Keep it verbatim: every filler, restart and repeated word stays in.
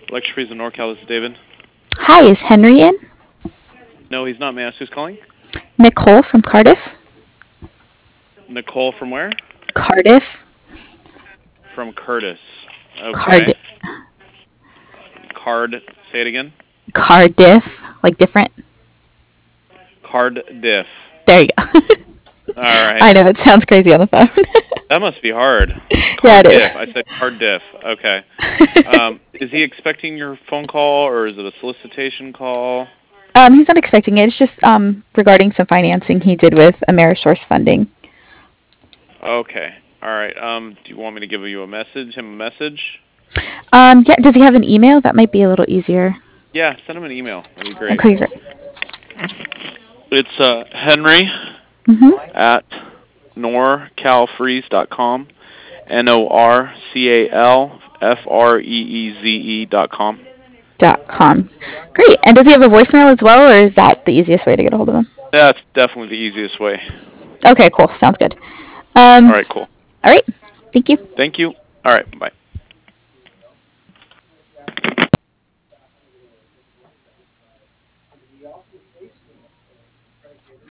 Lecture Freeze in NorCal, this is David. Hi, is Henry in? No, he's not. May I ask who's calling? Nicole from Cardiff. Nicole from where? Cardiff. From Curtis. Okay. Card. Card, say it again. Cardiff. Like different. Cardiff. There you go. Alright. I know, it sounds crazy on the phone. That must be hard. Yeah, it is. Cardiff. I said Cardiff. Okay. Um, is he expecting your phone call, or is it a solicitation call? um, he's not expecting it. It's just um regarding some financing he did with Amerisource funding. Okay. Alright. Um, do you want me to give you a message, him a message? Um, yeah, does he have an email? That might be a little easier. Yeah, send him an email. That'd be great. Okay, great. It's uh, Henry Mm-hmm. at norcalfreeze dot com. N O R C A L F R E E Z E dot com. Dot com. Great. And does he have a voicemail as well, or is that the easiest way to get a hold of him? That's definitely the easiest way. Okay, cool. Sounds good. Um, All right, cool. all right. Thank you. Thank you. All right, bye.